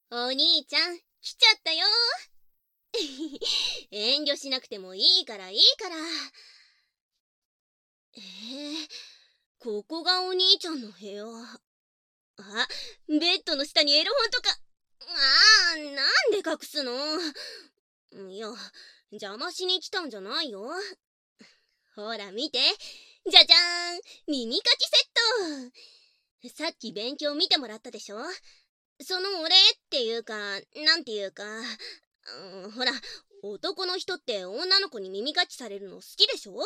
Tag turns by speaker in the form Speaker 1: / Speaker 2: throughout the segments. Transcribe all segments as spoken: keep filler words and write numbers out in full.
Speaker 1: お兄ちゃん、来ちゃったよ。遠慮しなくてもいいからいいから。えー、ここがお兄ちゃんの部屋。あ、ベッドの下にエロ本とか。あー、なんで隠すの？いや、邪魔しに来たんじゃないよ。ほら見て。じゃじゃーん、耳かきセット。さっき勉強見てもらったでしょ？そのお礼っていうか、なんていうか、うん、ほら、男の人って女の子に耳かきされるの好きでしょ？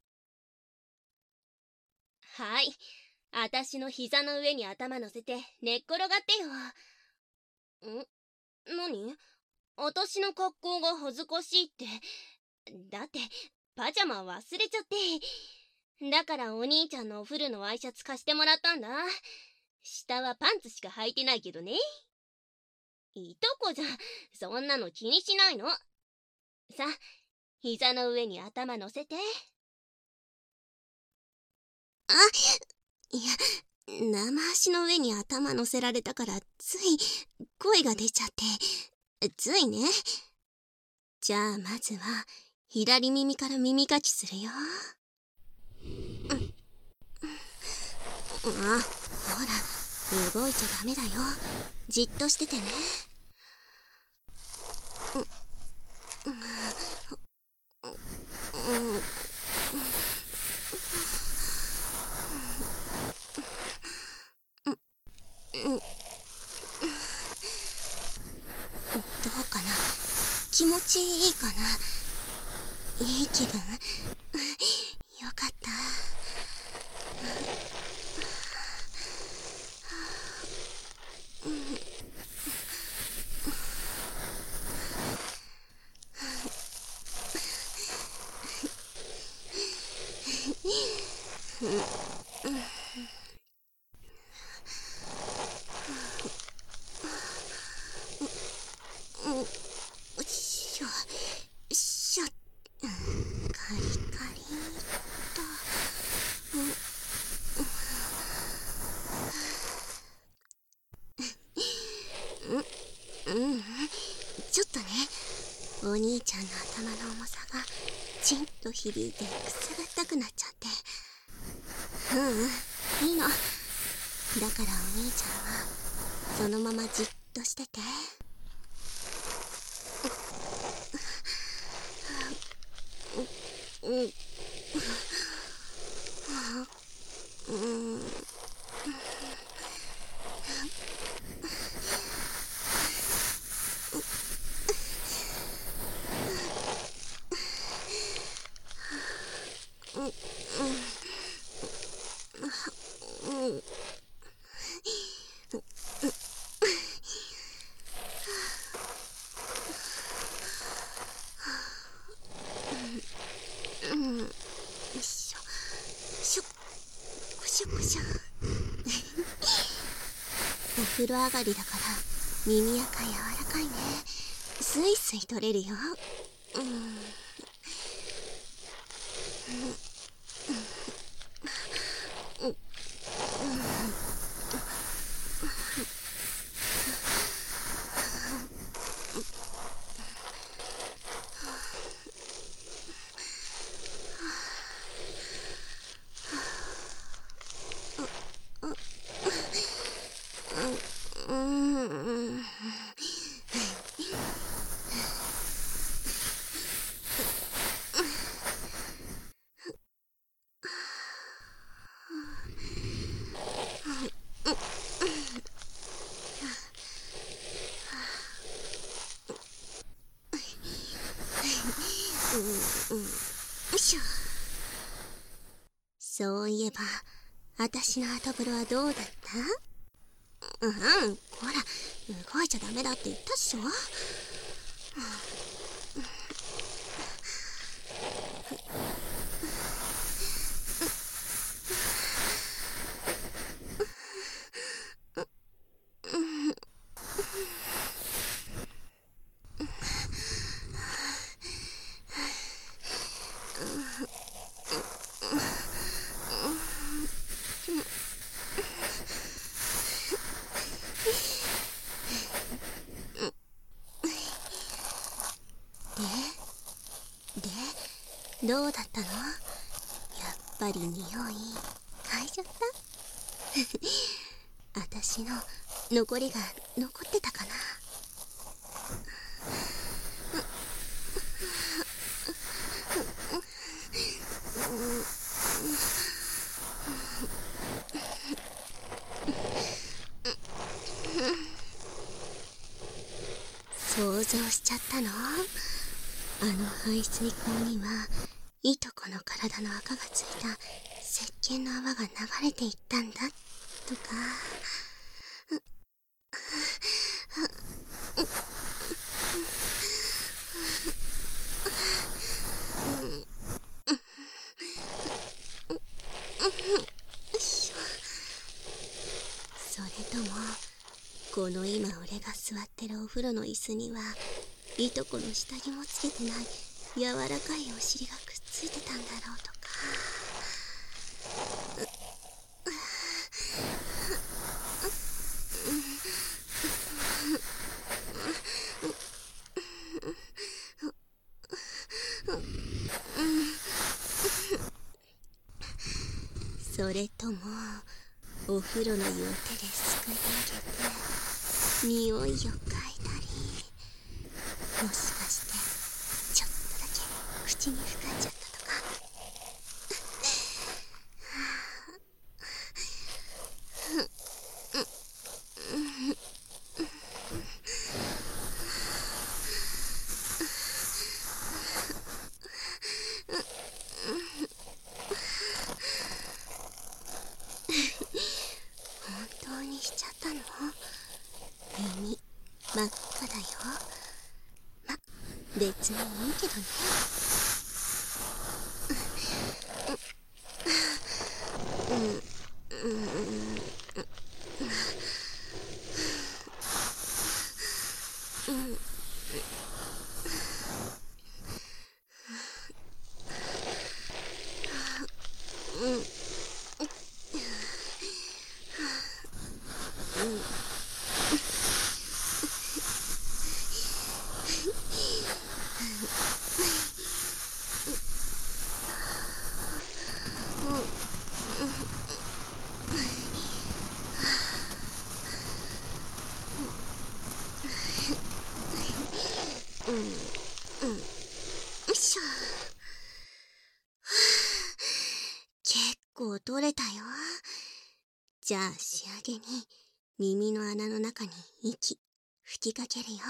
Speaker 1: はい。あたしの膝の上に頭乗せて寝っ転がってよ。ん？何？あたしの格好が恥ずかしいって。だって、パジャマ忘れちゃって。だからお兄ちゃんのお風呂のワイシャツ貸してもらったんだ。下はパンツしか履いてないけどね。いとこじゃん、そんなの気にしないの。さ、膝の上に頭乗せて。あ、いや、生足の上に頭乗せられたからつい声が出ちゃって。ついね。じゃあまずは左耳から耳かきするよ。うん、あ、ほら、動いちゃダメだよ。じっとしててね。うんうんうん、どうかな？気持ちいいかな？いい気分？よかった。よいしょ、よいしょ。カリカリと。うん、うん、ちょっとね、お兄ちゃんの頭の重さがチンと響いてくすぐったくなっちゃって。ううん、いいの。だからお兄ちゃんはそのままじっとしてて。うん、うん、うん、うん、よいしょ、しょ、こしょこしょ。お風呂上がりだから耳垢柔らかいね。スイスイ取れるよ。うん、うん、うん。うん、よいしょ。そういえば、あたしの後風呂はどうだった？うん、ほら、動いちゃダメだって言ったっしょ。 どうだったの？やっぱり匂い嗅いじゃった？あたしの残りが残ってたかな。想像しちゃったの？あの排水口にはいとこの体の赤がついた石鹸の泡が流れていったんだとか。それともこの今俺が座ってるお風呂の椅子にはいとこの下着もつけてない柔らかいお尻がくっついてたんだろうとか。それともお風呂の湯を手ですくい上げて匂いを嗅いだり、もしかしてちょっとだけ口に含んじゃったとか。本当にしちゃったの？耳真っ赤だよ。ま、別にいいけどね。うん、うん、うん、うん。うん、うん、よいしょ。結構取れたよ。じゃあ仕上げに耳の穴の中に息吹きかけるよ。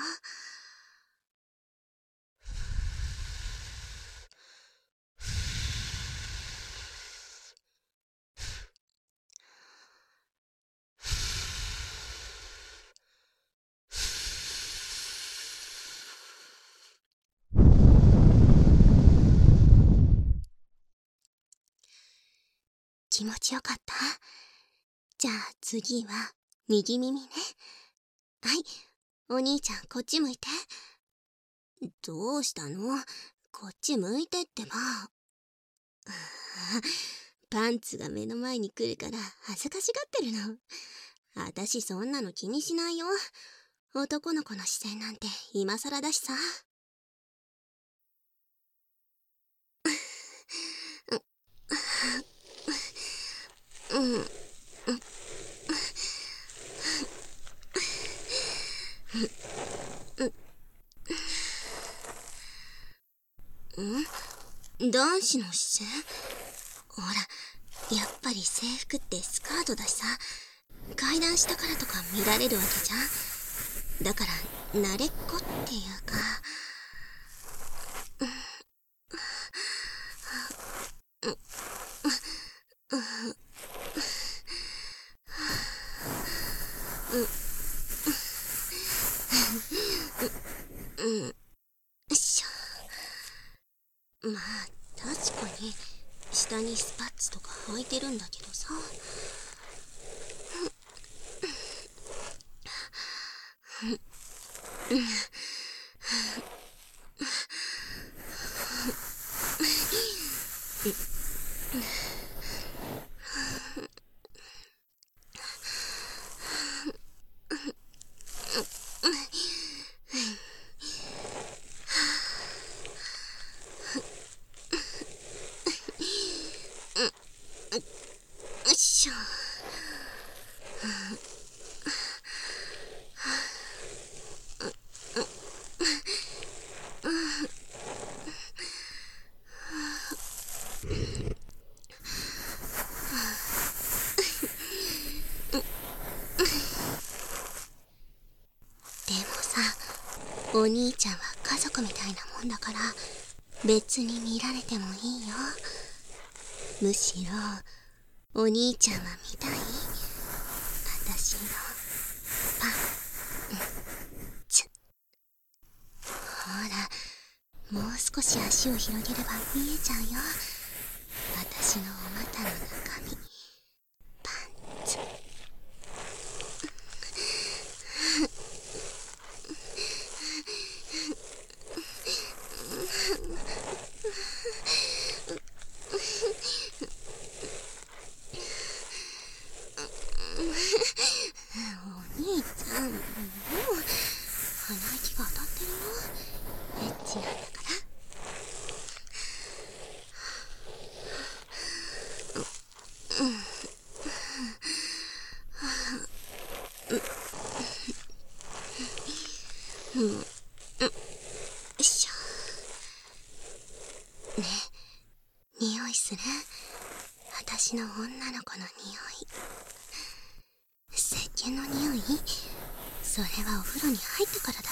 Speaker 1: 気持ちよかった？じゃあ次は右耳ね。はい、お兄ちゃんこっち向いて。どうしたの？こっち向いてってば。パンツが目の前に来るから恥ずかしがってるの。あたしそんなの気にしないよ。男の子の視線なんて今更だしさ。うん、うん、うん、男子の視線？ほら、やっぱり制服ってスカートだしさ、階段下からとか見られるわけじゃん。だから慣れっこっていうか。うん、よいしょ。まあ確かに下にスパッツとか履いてるんだけどさ。 お兄ちゃんは家族みたいなもんだから別に見られてもいいよ。むしろお兄ちゃんは見たい？私のパンツ。ほら、もう少し足を広げれば見えちゃうよ。私のお股の中身パンツ。お兄ちゃん、もう鼻息が当たってるよ。エッチなんだから。うん、うん、よいしょ。ねえ、匂いする？私の女の子の匂い。石鹸の匂い？それはお風呂に入ってからだよ。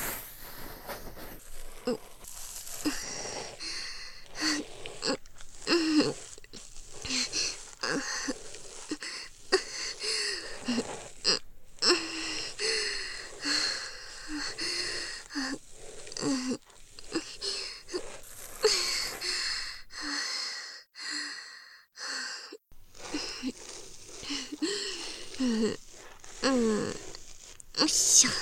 Speaker 1: うん、うん、よいしょ。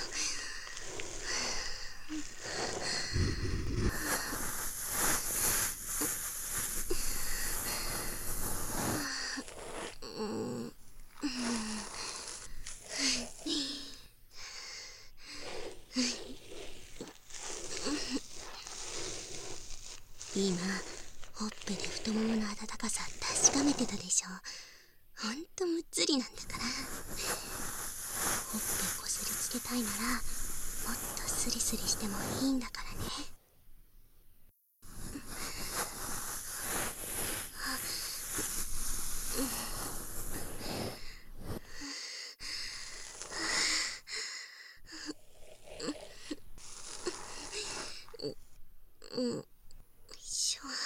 Speaker 1: 今ほっぺで太ももの温かさ確かめてたでしょ。ほんとむっつりなんだから。ほっぺこすりつけたいならもっとスリスリしてもいいんだからね。うん、よいしょ。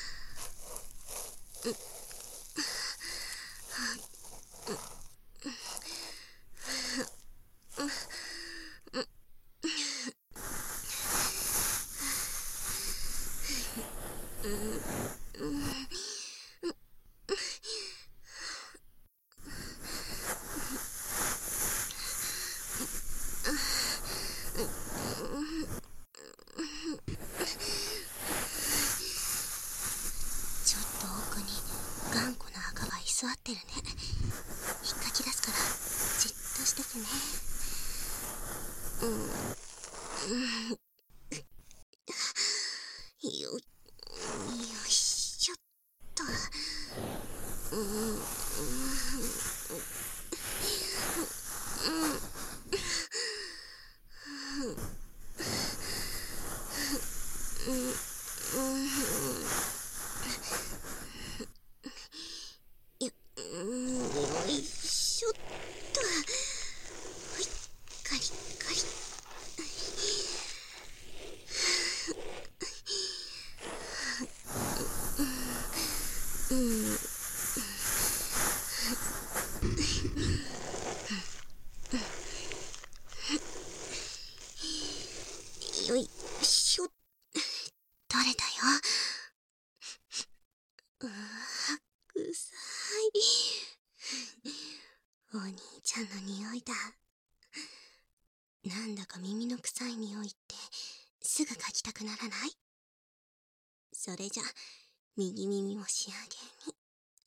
Speaker 1: ちょっと奥に頑固な赤が居座ってるね。引っかき出すからじっとしててね。うん、うん、よ、よいしょっと。うん、うん、うん、うん、うん、よ、うん、よいしょっと。ほい、カリカリ。うん、よいしょ。取れたよ。うわ、くさい。お兄ちゃんの匂いだ。なんだか耳の臭い匂いってすぐ嗅ぎたくならない？それじゃ右耳も仕上げに。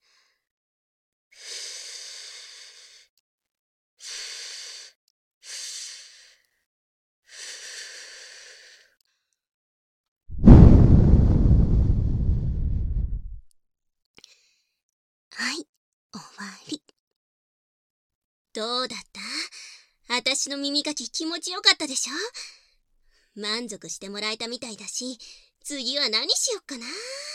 Speaker 1: はい、終わり。どうだった？あたしの耳かき気持ちよかったでしょ？満足してもらえたみたいだし、次は何しよっかな。